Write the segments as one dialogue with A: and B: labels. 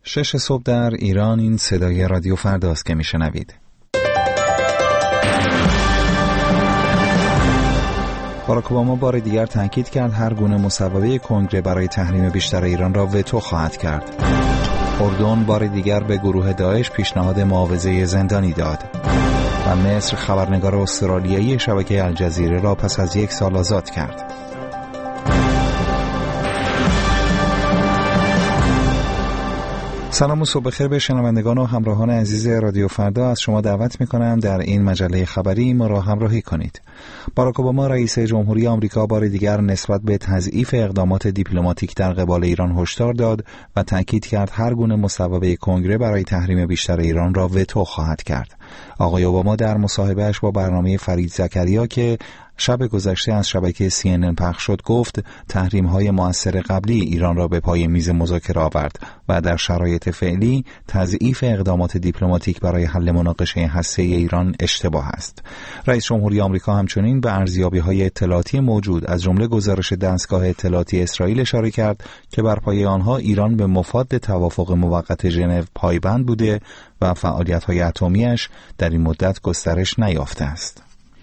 A: 6 صبح در ایران. این صدای رادیو فرداست که میشنوید. باراک اوباما بار دیگر تاکید کرد هر گونه مصوبه کنگره برای تحریم بیشتر ایران را وتو خواهد کرد. اردن بار دیگر به گروه داعش پیشنهاد معاوضه زندانی داد. و مصر خبرنگار استرالیایی شبکه الجزیره را پس از 1 سال آزاد کرد. سلام و صبح بخیر به شنوندگان و همراهان عزیز رادیو فردا. از شما دعوت می‌کنم در این مجله خبری ما را همراهی کنید. باراک اوباما رئیس جمهوری آمریکا بار دیگر نسبت به تضعیف اقدامات دیپلماتیک در قبال ایران هشدار داد و تاکید کرد هر گونه مصوبه کنگره برای تحریم بیشتر ایران را وتو خواهد کرد. آقای اوباما در مصاحبه‌اش با برنامه فرید زکریا که شب گذشته از شبکه CNN پخش شد گفت تحریم‌های مؤثر قبلی ایران را به پای میز مذاکره آورد و در شرایط فعلی تضعیف اقدامات دیپلماتیک برای حل مناقشه هسته‌ای ایران اشتباه است. رئیس جمهوری آمریکا همچنین به ارزیابی‌های اطلاعاتی موجود از جمله گزارش دستگاه اطلاعاتی اسرائیل اشاره کرد که بر پایه آنها ایران به مفاد توافق موقت ژنو پایبند بوده و فعالیت‌های اتمی‌اش در این مدت گسترش نیافته است.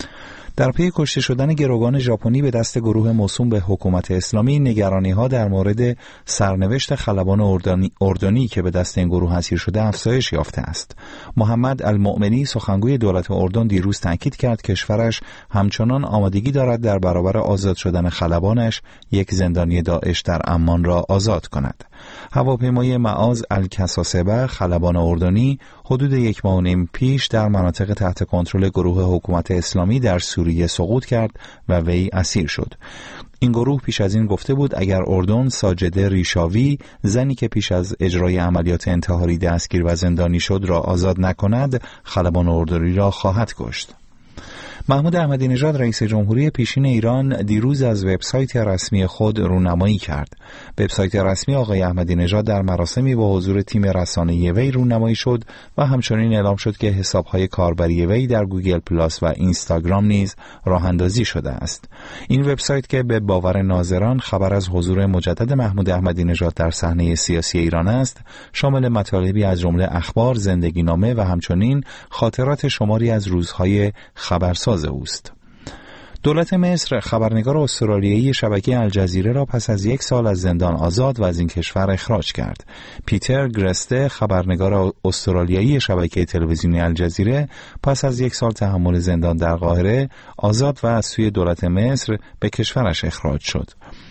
A: در پی کشته شدن گروگان ژاپنی به دست گروه موسوم به حکومت اسلامی، نگرانی‌ها در مورد سرنوشت خلبان اردنی که به دست این گروه اسیر شده افزایش یافته است. محمد المؤمنی سخنگوی دولت اردن دیروز تاکید کرد کشورش همچنان آمادگی دارد در برابر آزاد شدن خلبانش یک زندانی داعش در عمان را آزاد کند. هواپیمای معاذ الکساسبه خلبان اردنی حدود 1 ماه و نیم پیش در مناطق تحت کنترل گروه حکومت اسلامی در سوریه سقوط کرد و وی اسیر شد. این گروه پیش از این گفته بود اگر اردن ساجده ریشاوی، زنی که پیش از اجرای عملیات انتحاری دستگیر و زندانی شد، را آزاد نکند، خلبان اردنی را خواهد کشت. محمود احمدی نژاد رئیس جمهوری پیشین ایران دیروز از وبسایت رسمی خود رونمایی کرد. وبسایت رسمی آقای احمدی نژاد در مراسمی با حضور تیم رسانه‌ای وی رونمایی شد و همچنین اعلام شد که حساب‌های کاربری وی در گوگل پلاس و اینستاگرام نیز راه‌اندازی شده است. این وبسایت که به باور ناظران خبر از حضور مجدد محمود احمدی نژاد در صحنه سیاسی ایران است، شامل مطالبی از جمله اخبار، زندگینامه و همچنین خاطرات شماری از روزهای خبرساز اوست. دولت مصر خبرنگار استرالیایی شبکه الجزیره را پس از 1 سال از زندان آزاد و از این کشور اخراج کرد. پیتر گرسته خبرنگار استرالیایی شبکه تلویزیونی الجزیره پس از 1 سال تحمل زندان در قاهره آزاد و از سوی دولت مصر به کشورش اخراج شد.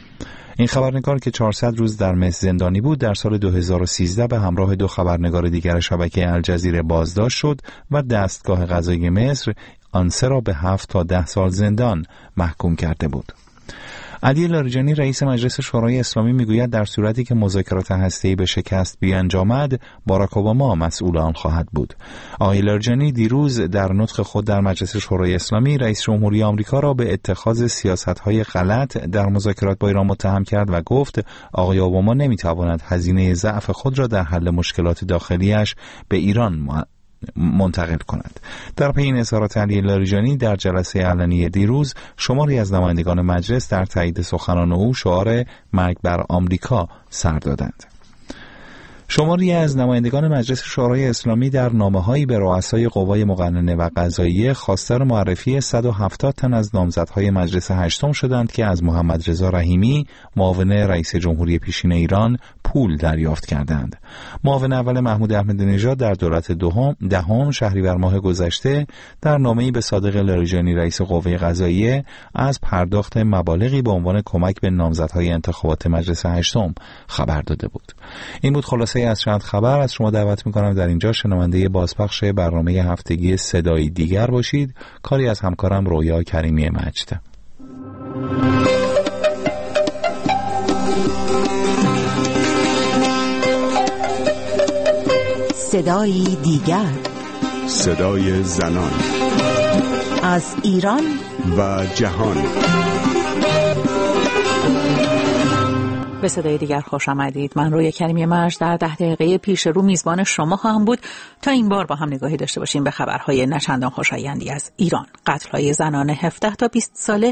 A: این خبرنگار که 400 روز در مصر زندانی بود در سال 2013 به همراه 2 خبرنگار دیگر شبکه الجزیره بازداشت شد و دستگاه قضایی مصر آن سه را به 7 تا 10 سال زندان محکوم کرده بود. علی لاریجانی رئیس مجلس شورای اسلامی میگوید در صورتی که مذاکرات هسته‌ای به شکست بیانجامد، باراک اوباما مسئول آن خواهد بود. آقای لاریجانی دیروز در نطق خود در مجلس شورای اسلامی رئیس جمهوری آمریکا را به اتخاذ سیاست‌های غلط در مذاکرات با ایران متهم کرد و گفت آقای اوباما نمیتواند هزینه ضعف خود را در حل مشکلات داخلیش به ایران منتقل کند. در پی این اظهارات علی لاریجانی در جلسه علنی دیروز شماری از نمایندگان مجلس در تایید سخنان او شعار مرگ بر آمریکا سر دادند. شماری از نمایندگان مجلس شورای اسلامی در نامه‌هایی به رؤسای قوای مقننه و قضاییه خواستار معرفی 170 تن از نامزدهای مجلس هشتم شدند که از محمد رضا رحیمی، معاون رئیس جمهوری پیشین ایران، پول دریافت کردند. معاون اول محمود احمدی نژاد در دولت دهم شهریور ماه گذشته در نامه‌ای به صادق لاریجانی رئیس قوه قضاییه از پرداخت مبالغی به عنوان کمک به نامزدهای انتخابات مجلس هشتم خبر داده بود. این بود خلاصه از چند خبر. از شما دعوت می‌کنم در اینجا شنونده بازپخش برنامه هفتگی صدای دیگر باشید. کاری از همکارم رویا کریمی مجد.
B: صدای دیگر،
C: صدای زنان
B: از ایران
C: و جهان.
D: به صدای دیگر خوش آمدید. من رویا کریمی مجد در 10 دقیقه پیش رو میزبان شما خواهم بود تا این بار با هم نگاهی داشته باشیم به خبرهای نچندان خوشایندی از ایران. قتل‌های زنان 17 تا 20 ساله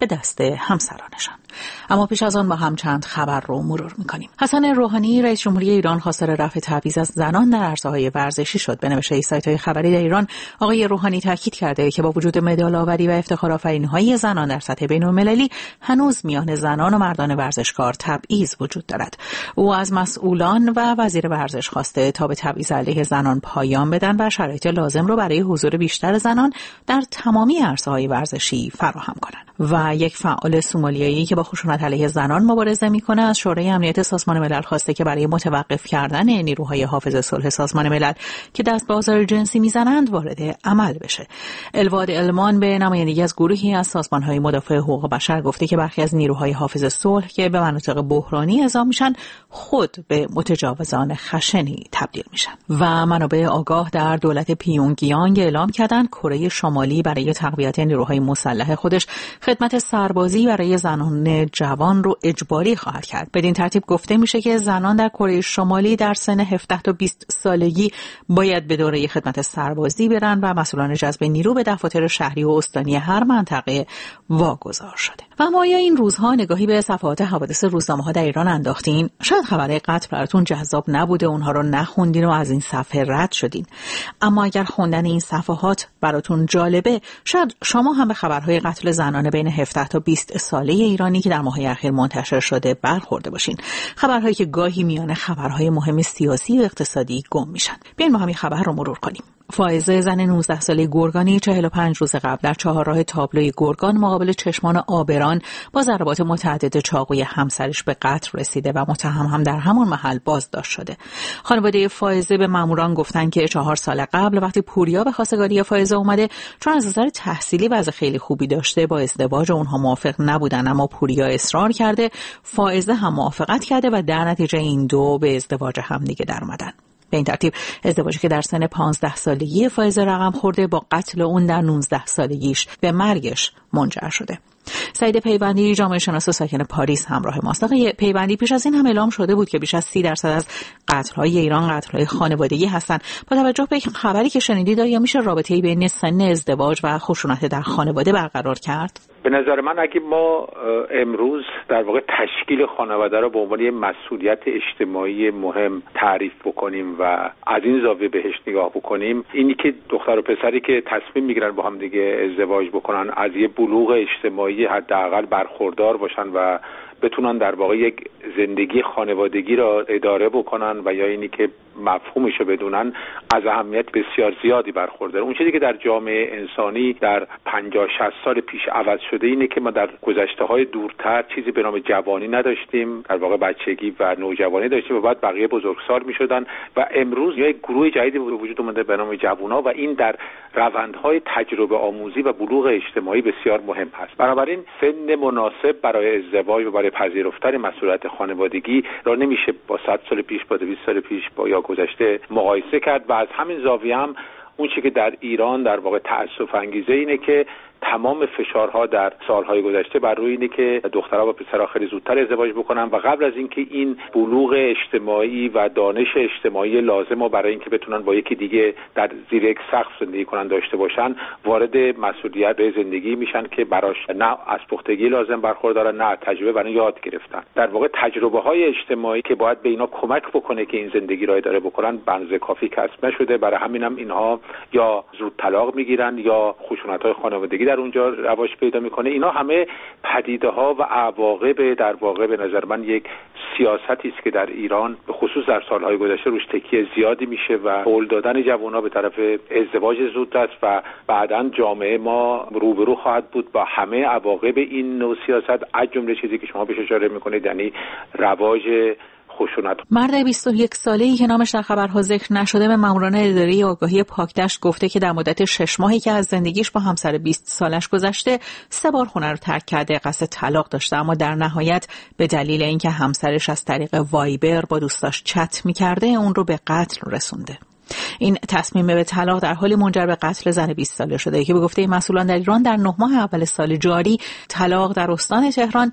D: به دست همسرانشان. اما پیش از آن با هم چند خبر رو مرور می‌کنیم. حسن روحانی رئیس جمهوری ایران خواستار رفع تبعیض از زنان در عرصه‌های ورزشی شد. به نوشته سایت‌های خبری در ایران، آقای روحانی تاکید کرده که با وجود مدال‌آوری و افتخارآفرینی‌های زنان در سطح بین‌المللی، هنوز میان زنان و مردان ورزشکار تبعیض وجود دارد. او از مسئولان و وزیر ورزش خواسته تا به تبعیض علیه زنان پایان بدن و شرایط لازم رو برای حضور بیشتر زنان در تمامی عرصه‌های ورزشی فراهم کنند. و یک فعال سومالیایی که با خشونت علیه زنان مبارزه می‌کنه از شورای امنیت سازمان ملل خواسته که برای متوقف کردن نیروهای حافظ صلح سازمان ملل که دست به آزار جنسی میزنند وارد عمل بشه. الواد المان به نمایندگی از گروهی از سازمان‌های مدافع حقوق بشر گفته که برخی از نیروهای حافظ صلح که به مناطق بحرانی اعزام میشن خود به متجاوزان خشنی تبدیل میشن. و منابع آگاه در دولت پیونگیانگ اعلام کردند کره شمالی برای تقویت نیروهای مسلح خودش خدمت سربازی برای زنان جوان رو اجباری خواهد کرد. بدین ترتیب گفته میشه که زنان در کره شمالی در سن 17 تا 20 سالگی باید به دوره خدمت سربازی برن و مسئولان جذب نیرو به دفاتر شهری و استانی هر منطقه واگذار شده. و ما یا این روزها نگاهی به صفحات حوادث روزنامه‌ها در ایران انداختین. شاید خبرهای قتل براتون جذاب نبوده، اونها رو نخوندین و از این صفحه رد شدین. اما اگر خوندن این صفحات براتون جالبه، شاید شما هم به خبرهای قتل زنان بین 17 تا 20 ساله ایرانی که در ماه‌های اخیر منتشر شده برخورده باشین. خبرهایی که گاهی میان خبرهای مهم سیاسی و اقتصادی گم میشن. بیاین ما همین خبر رو مرور کنیم. فائزه زن 19 ساله گرگانی 45 روز قبل در چهارراه تابلوی گرگان مقابل چشمان آبران با ضربات متعدد چاقوی همسرش به قتل رسیده و متهم هم در همان محل بازداشت شده. خانواده فائزه به ماموران گفتن که 4 سال قبل وقتی پوریا به خواستگاری فائزه اومده، چون از نظر تحصیلی وضع خیلی خوبی داشته، با ازدواج اونها موافق نبودن، اما پوریا اصرار کرده، فائزه هم موافقت کرده و در نتیجه این دو به ازدواج هم دیگه در اومدن. به این ترتیب ازدواجی که در سن 15 سالگی فائزه رقم خورده، با قتل اون در 19 سالگیش به مرگش منجر شده. سعید پیوندی جامعه شناس ساکن پاریس همراه ماست. آقای پیوندی، پیش از این هم اعلام شده بود که بیش از 30% از قتل‌های ایران قتل‌های خانوادگی هستن. با توجه به خبری که شنیدید، آیا میشه رابطه‌ای بین سن ازدواج و خشونت در خانواده برقرار کرد؟
E: به نظر من اگه ما امروز در واقع تشکیل خانواده رو به عنوان یک مسئولیت اجتماعی مهم تعریف بکنیم و از این زاویه بهش نگاه بکنیم، اینی که دختر و پسری که تصمیم میگیرن با هم دیگه ازدواج بکنن از یه بلوغ اجتماعی حداقل برخوردار باشن و بتونن در واقع یک زندگی خانوادگی را اداره بکنن و یا اینی که مفهومش رو بدونن، از اهمیت بسیار زیادی برخورداره. اون چیزی که در جامعه انسانی در 50-60 سال پیش عوض شده اینه که ما در گذشته‌های دورتر چیزی به نام جوانی نداشتیم، در واقع بچگی و نوجوانی داشتیم و بعد بقیه بزرگسال می‌شدن و امروز یک گروه جدیدی به وجود اومده به نام جوونا و این در روندهای تجربه آموزی و بلوغ اجتماعی بسیار مهم هست. بنابراین سن مناسب برای ازدواج و برای پذیرفتن مسئولیت خانوادگی را نمیشه با 100 سال پیش، با 200 سال پیش، با یا گذشته مقایسه کرد و از همین زاویه هم اون چیزی که در ایران در واقع تأسف انگیزه اینه که تمام فشارها در سالهای گذشته بر روی اینه که دخترها و پسرها خیلی زودتر ازدواج بکنن و قبل از اینکه این بلوغ اجتماعی و دانش اجتماعی لازم رو برای اینکه بتونن با یکی دیگه در زیر یک سقف زندگی کنن داشته باشن، وارد مسئولیت به زندگی میشن که براش نه از پختگی لازم برخوردارن، نه تجربه برای یاد گرفتن. در واقع تجربه‌های اجتماعی که باید به اینا کمک بکنه که این زندگی رو اداره بکنن به اندازه کافی کسب نشده. برای همینم اینها یا زود طلاق میگیرن یا خشونت‌های خانوادگی در اونجا رواج پیدا میکنه. اینا همه پدیده‌ها و عواقب در واقع به نظر من یک سیاستی است که در ایران به خصوص در سالهای گذشته روش تکیه زیادی میشه و هول دادن جوان‌ها به طرف ازدواج زودرس و بعداً جامعه ما روبرو خواهد بود با همه عواقب این نوع سیاست، از جمله چیزی که شما بهش اشاره میکنید، یعنی رواج خشونت.
D: مرد 21 ساله‌ای که نامش در خبرها ذکر نشده به ماموران اداره آگاهی پاکدشت گفته که در مدت 6 ماهی که از زندگیش با همسر 20 سالش گذشته 3 بار خونه رو ترک کرده، قصد طلاق داشته، اما در نهایت به دلیل اینکه همسرش از طریق وایبر با دوستاش چت می‌کرده اون رو به قتل رسونده. این تصمیم به طلاق در حالی منجر به قتل زن 20 ساله شده که به گفته مسئولان در ایران در 9 ماه اول سال جاری طلاق در استان تهران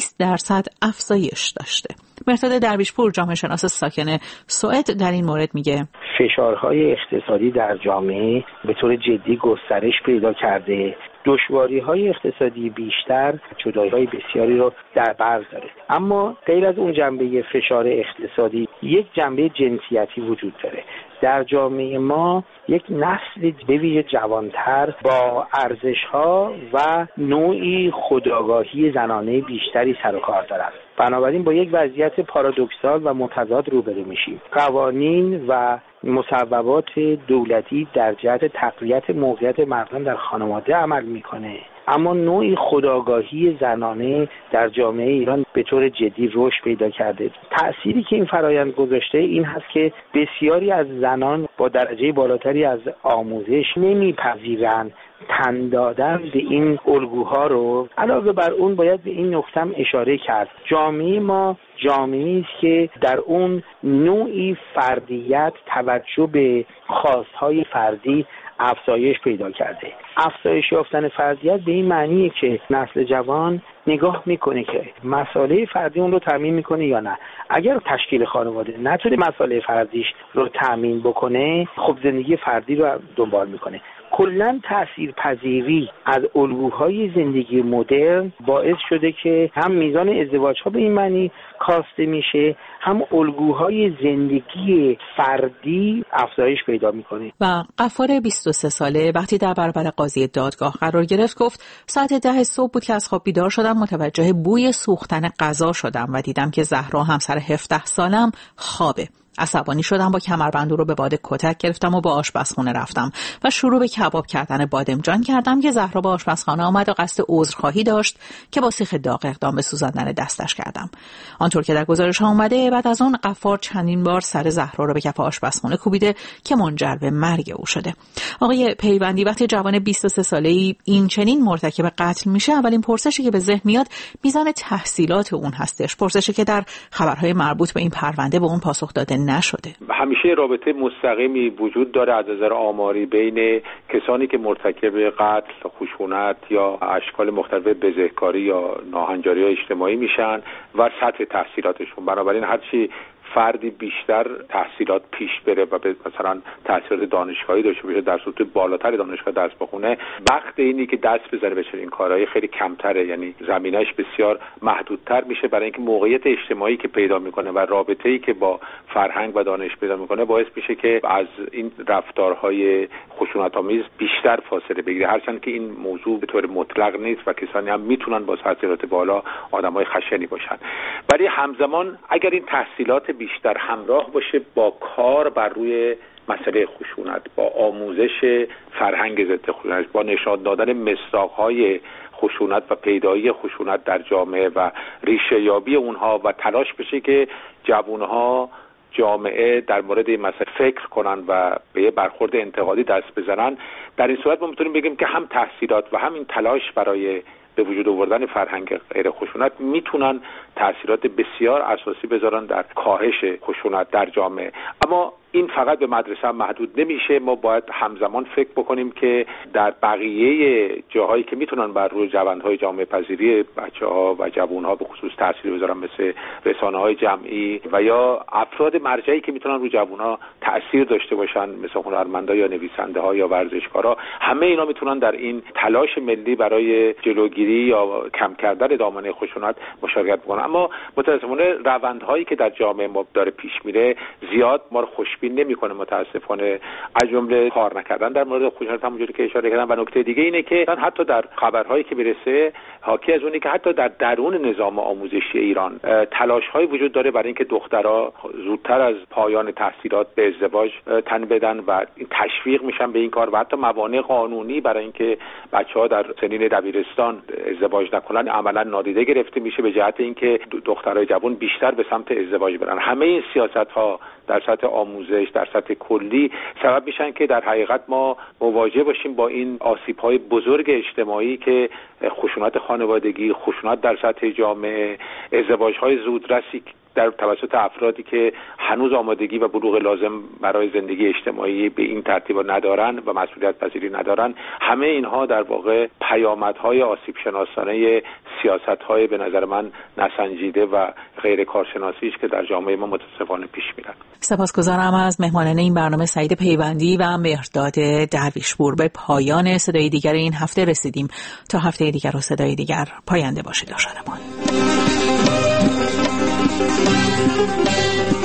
D: 20% افزایش داشته. مهرداد درویشپور جامعه شناس ساکن سوئد در این مورد میگه
F: فشارهای اقتصادی در جامعه به طور جدی گسترش پیدا کرده. دشواری‌های اقتصادی بیشتر، جدایی‌های بسیاری رو در بر داره. اما غیر از اون جنبه فشار اقتصادی، یک جنبه جنسیتی وجود داره. در جامعه ما یک نسل به ویژه جوانتر با ارزش‌ها و نوعی خودآگاهی زنانه بیشتری سر و کار دارند. بنابراین با یک وضعیت پارادوکسال و متضاد روبرو میشیم. قوانین و مصوبات دولتی در جهت تقویت موقعیت مردان در خانواده عمل میکنه، اما نوعی خودآگاهی زنانه در جامعه ایران به طور جدی رشد پیدا کرده. تأثیری که این فرایند گذاشته این هست که بسیاری از زنان با درجه بالاتری از آموزش نمیپذیرند تن دادن به این الگوها رو. علاوه بر اون باید به این نکته هم اشاره کرد، جامعه ما جامعه‌ای است که در اون نوعی فردیت، توجه به خواست‌های فردی افزایش پیدا کرده. افزایش یافتن فردیت به این معنیه که نسل جوان نگاه میکنه که مسائل فردی اون رو تامین میکنه یا نه. اگر تشکیل خانواده نتونه مسائل فردیش رو تامین بکنه، خب زندگی فردی رو دنبال میکنه. کلاً تأثیرپذیری از الگوهای زندگی مدرن باعث شده که هم میزان ازدواج‌ها به این معنی کاسته میشه، هم الگوهای زندگی فردی افزایش پیدا میکنه.
D: و غفار 23 ساله وقتی در برابر قاضی دادگاه قرار گرفت گفت ساعت 10 صبح بود که از خواب بیدار شدم، متوجه بوی سوختن غذا شدم و دیدم که زهرا همسر 17 سالم خوابه. عصبانی شدم، با کمربند رو به باد کتک گرفتم و با آشپزخونه رفتم و شروع به کباب کردن بادمجان کردم که زهرا با آشپزخانه آمد و قصد عذرخواهی داشت که با سیخ داغ اقدام به سوزاندن دستش کردم. آنطور که در گزارش ها اومده، بعد از اون غفار چندین بار سر زهرا رو به کف آشپزخونه کوبیده که منجر به مرگ او شده. آقای پیوندی، وقتی جوان 23 ساله‌ای این چنین مرتکب قتل میشه، اولین پرسشی که به ذهن میاد میزان تحصیلات اون هستش، پرسشی که در خبرهای مربوط به این پرونده به اون پاسخ داده نشده.
E: همیشه رابطه مستقیمی وجود داره از نظر آماری بین کسانی که مرتکب قتل، خشونت یا اشکال مختلف بزهکاری یا ناهنجاری اجتماعی میشن و سطح تحصیلاتشون. بنابراین هرچی فردی بیشتر تحصیلات پیش بره و مثلا تحصیلات دانشگاهی داشته باشه، در سطوح بالاتر دانشگاه درس بخونه، وقت اینی که دست بزنه به این کارهای خیلی کمتره، یعنی زمینش بسیار محدودتر میشه برای اینکه موقعیت اجتماعی که پیدا میکنه و رابطه‌ای که با فرهنگ و دانش پیدا میکنه باعث میشه که از این رفتارهای خشونت‌آمیز بیشتر فاصله بگیره. هرچند که این موضوع به طور مطلق نیست و کسانی هم میتونن با تحصیلات بالا آدمای خشنی باشن، ولی همزمان اگر این تحصیلات بیشتر همراه باشه با کار بر روی مسئله خشونت، با آموزش فرهنگ ضد خشونت، با نشان دادن مصداق‌های خشونت و پیدایی خشونت در جامعه و ریشه یابی اونها و تلاش بشه که جوانها جامعه در مورد این مسئله فکر کنن و به یه برخورد انتقادی دست بزنن، در این صورت ما میتونیم بگیم که هم تحصیلات و هم این تلاش برای به وجود آوردن فرهنگ غیر خشونت میتونن تأثیرات بسیار اساسی بذارن در کاهش خشونت در جامعه. اما این فقط به مدرسه هم محدود نمیشه، ما باید همزمان فکر بکنیم که در بقیه جاهایی که میتونن بر روی روندهای جامعه پذیری بچه‌ها و جوان‌ها به خصوص تاثیر بذارن، مثل رسانه‌های جمعی و یا افراد مرجعی که میتونن روی جوان‌ها تاثیر داشته باشن، مثل هنرمندا یا نویسنده‌ها یا ورزشکارا، همه اینا میتونن در این تلاش ملی برای جلوگیری یا کم کردن دامنه خشونت مشارکت بکنن. اما متأسفانه روندهایی که در جامعه ما داره پیش میره زیاد ما رو خوشبین نمیکنه متاسفانه، از جمله کار نکردن در مورد خشونت همونجوری که اشاره کردم. و نکته دیگه اینه که حتی در خبرهایی که میرسه حاکی از اونی که حتی در درون نظام آموزشی ایران تلاش‌های وجود داره برای اینکه دخترها زودتر از پایان تحصیلات به ازدواج تن بدن و تشویق میشن به این کار و حتی موانع قانونی برای اینکه بچه‌ها در سنین دبیرستان ازدواج نکنن عملاً نادیده گرفته میشه، به جهت اینکه دخترای جوان بیشتر به سمت ازدواج برن. همه این سیاست‌ها در سطح آموزش، در سطح کلی سبب میشن که در حقیقت ما مواجه باشیم با این آسیب‌های بزرگ اجتماعی که خشونت خانوادگی، خشونت در سطح جامعه، ازدواج‌های زودرسی در توسط افرادی که هنوز آمادگی و بلوغ لازم برای زندگی اجتماعی به این ترتیب ندارن و مسئولیت پذیری ندارن. همه اینها در واقع پیامدهای آسیب شناسانه سیاست‌های به نظر من نسنجیده و غیر کارشناسی است که در جامعه ما متاسفانه پیش میرن.
D: سپاسگزارم از مهمانان این برنامه سعید پیوندی و مهرداد درویشپور. به پایان صدای دیگر این هفته رسیدیم. تا هفته دیگر و صدای دیگر پاینده باشید. شادمان.